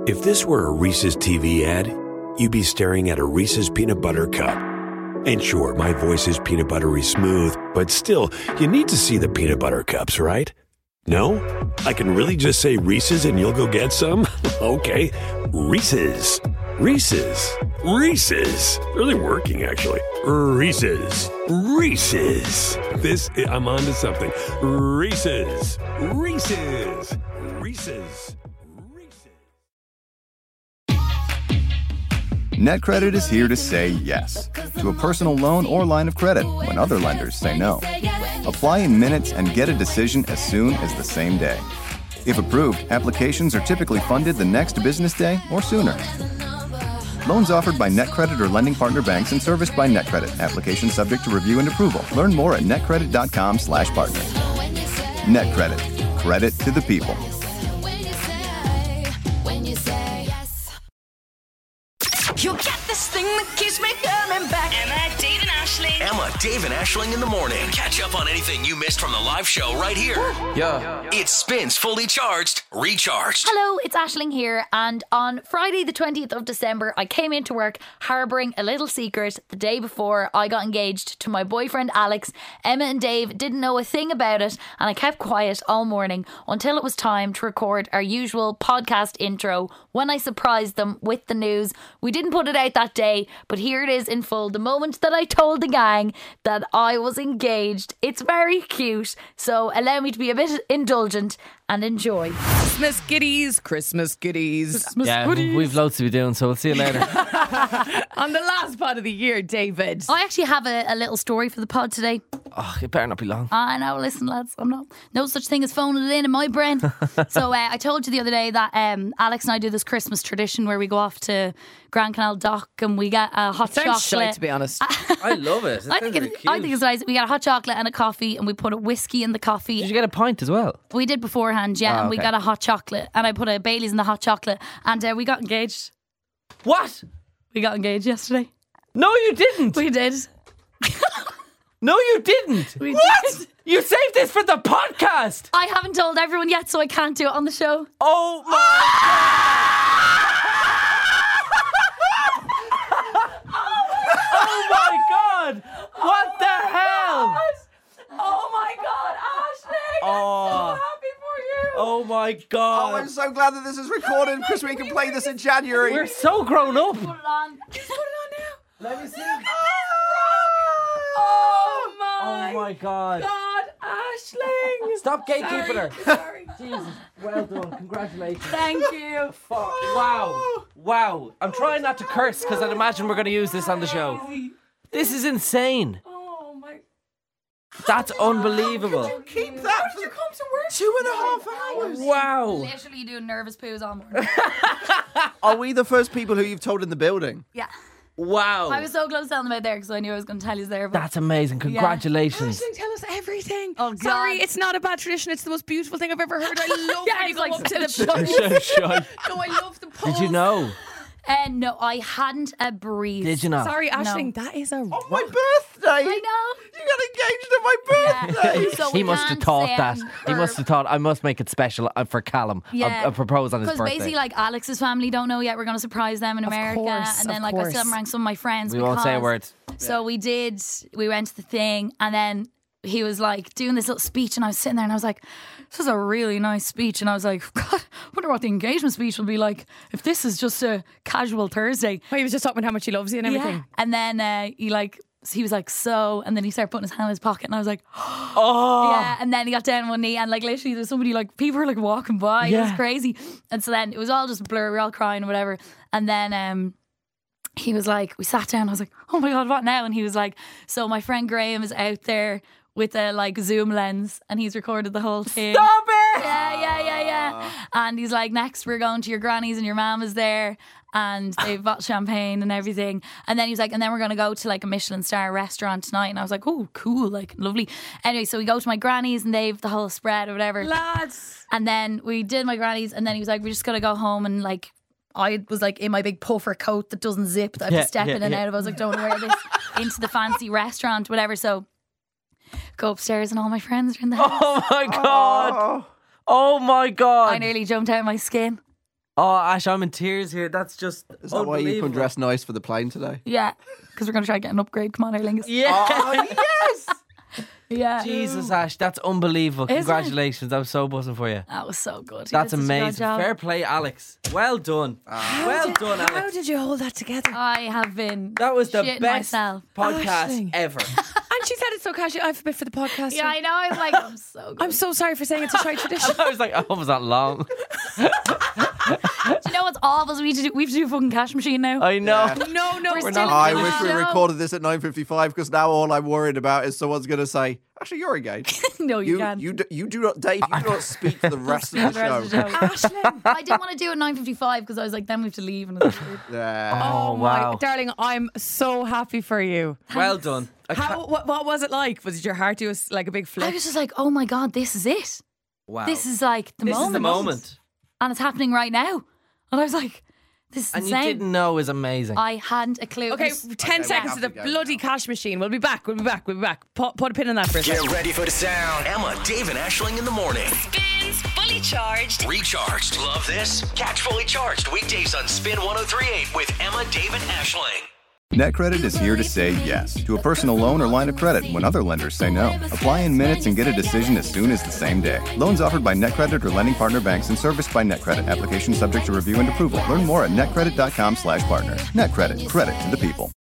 If this were a Reese's TV ad, you'd be staring at a Reese's Peanut Butter Cup. And sure, my voice is peanut buttery smooth, but still, you need to see the peanut butter cups, right? No? I can really just say Reese's and you'll go get some? Okay, Reese's. Reese's. Reese's. Really working, actually. Reese's. Reese's. I'm on to something. Reese's. Reese's. Reese's. NetCredit is here to say yes to a personal loan or line of credit when other lenders say no. Apply in minutes and get a decision as soon as the same day. If approved, applications are typically funded the next business day or sooner. Loans offered by NetCredit or lending partner banks and serviced by NetCredit. Application subject to review and approval. Learn more at netcredit.com/partner. NetCredit. Credit to the people. You get this thing that keeps me coming back. Emma, Dave and Aisling. Emma, Dave and Aisling in the morning. Catch up on anything you missed from the live show right here. Yeah. It spins fully charged, recharged. Hello, it's Aisling here, and on Friday the 20th of December I came into work harbouring a little secret. The day before I got engaged to my boyfriend Alex, Emma and Dave didn't know a thing about it, and I kept quiet all morning until it was time to record our usual podcast intro when I surprised them with the news. We didn't put it out that day, but here it is in full, the moment that I told the gang that I was engaged. It's very cute, so allow me to be a bit indulgent and enjoy. Christmas goodies, Christmas goodies. We've loads to be doing, so we'll see you later. On the last pod of the year, David. I actually have a little story for the pod today. Oh, it better not be long. I know, listen lads, I'm not, no such thing as phoning it in my brain. So I told you the other day that Alex and I do this Christmas tradition where we go off to Grand Canal Dock and we get a hot Sounds chocolate. shy, to be honest. I love it. I think it's nice. We get a hot chocolate and a coffee and we put a whiskey in the coffee. Did you get a pint as well? We did beforehand, yeah, and we okay. got a hot chocolate and I put a Baileys in the hot chocolate and we got engaged. What? We got engaged yesterday. No, you didn't. We did. No, you didn't. We What? did. You saved this for the podcast. I haven't told everyone yet, so I can't do it on the show. Oh my Oh my God! What the hell? Oh my God, Aisling! Oh. I'm so happy for you. Oh my Oh, God! I'm so glad that this is recorded because we can play this in January. We're so grown up. Put it on. Put it on now. Let me see. Oh my, Oh my God! God, Aisling! Stop gatekeeping her. Sorry. Jesus, well done. Congratulations. Thank you. Fuck. Wow. I'm trying not to curse because I'd imagine we're going to use this on the show. This is insane. Oh my. That's unbelievable. Keep that How for did you come to work? 2.5 hours. Wow. Literally doing nervous poos all morning. Are we the first people who you've told in the building? Yeah. Wow. I was so close to telling them out there because I knew I was going to tell you there. But That's amazing. Congratulations. Aisling, tell us everything. Oh, God. Sorry, it's not a bad tradition. It's the most beautiful thing I've ever heard. I love Yeah, when you it's go like up to the such- pub. No, I love the pub. Did you know? No, I hadn't a breeze. Did you not? Sorry, Aisling, that is a On my birthday. I know. You got engaged on my birthday. So He we must have can't thought say that. it He for- must have thought, I must make it special for Callum. Yeah. I'll propose on his Because birthday. basically, like, Alex's family don't know yet. We're going to surprise them in America. course, and then, of like, I course. still haven't rang some of my friends. We won't say a because- word. So we went to the thing, and then he was like doing this little speech, and I was sitting there and I was like, this is a really nice speech. And I was like, God, I wonder what the engagement speech will be like if this is just a casual Thursday. Oh, he was just talking about how much he loves you and everything. Yeah. And then he was like, so, and then he started putting his hand in his pocket, and I was like, Oh. yeah. And then he got down on one knee, and like literally there's somebody, like, people were like walking by. It was Yeah. crazy. And so then it was all just a blur. We were all crying or whatever. And then he was like, we sat down. I was like, oh my God, what now? And he was like, so my friend Graham is out there with a like Zoom lens, and he's recorded the whole thing. Stop it! Yeah. And he's like, next we're going to your granny's and your mum is there, and they've bought champagne and everything. And then he was like, and then we're going to go to like a Michelin star restaurant tonight. And I was like, oh, cool, like lovely. Anyway, so we go to my granny's and they've the whole spread or whatever. Lads. And then we did my granny's, and then he was like, we're just going to go home, and like, I was like in my big puffer coat that doesn't zip that I have to step in and out of. I was like, don't wear this into the fancy restaurant, whatever. So go upstairs and all my friends are in the house. Oh my God. Oh my God. I nearly jumped out of my skin. Oh, Ash, I'm in tears here. That's just Is that why you unbelievable. come dressed nice for the plane today? Yeah, because we're going to try to get an upgrade. Come on, Aer Lingus. Yeah. Oh, yes! Yeah. Jesus, Ash, that's unbelievable. Isn't it? Congratulations. I'm so buzzing for you. That was so good. You That's did such a good amazing. job. Fair play, Alex. Well done. Well done, How Alex. did you hold that together? I have been. That was the shitting best myself. podcast Aisling. ever. And she said it so casually. I have a bit for the podcast. Yeah, I know. I was like, I'm so good. I'm so sorry for saying it's a trite tradition. I was like, oh, was that long? Do you know what's awful? Is we have to do a fucking cash machine now. I know. No, We're we're still not. I in the wish we show. recorded this at 9:55 because now all I'm worried about is someone's going to say, actually, you're engaged. No, you can't. You do not, Dave, you do not speak for the rest of the The rest of the show. show. Aisling. I didn't want to do it at 9:55 because I was like, then we have to leave. And it's weird. Yeah. Oh, wow. my darling, I'm so happy for you. Well done. What was it like? Was it your heart do like a big I flip? was just like, oh my God, this is it. Wow. This is like the This moment. is the moment. And it's happening right now. And I was like, this is And insane. you didn't know is amazing. I hadn't a clue. Okay, It was- 10 we seconds have to the to go bloody now. cash machine. We'll be back. We'll be back. Put a pin in that for a second. Get ready for the sound. Emma, Dave, and Ashling in the morning. Spins Fully Charged. Recharged. Love this? Catch Fully Charged weekdays on Spin 103.8 with Emma, Dave, and Ashling. NetCredit is here to say yes to a personal loan or line of credit when other lenders say no. Apply in minutes and get a decision as soon as the same day. Loans offered by NetCredit or lending partner banks and serviced by NetCredit. Application subject to review and approval. Learn more at netcredit.com/partner. NetCredit. Credit to the people.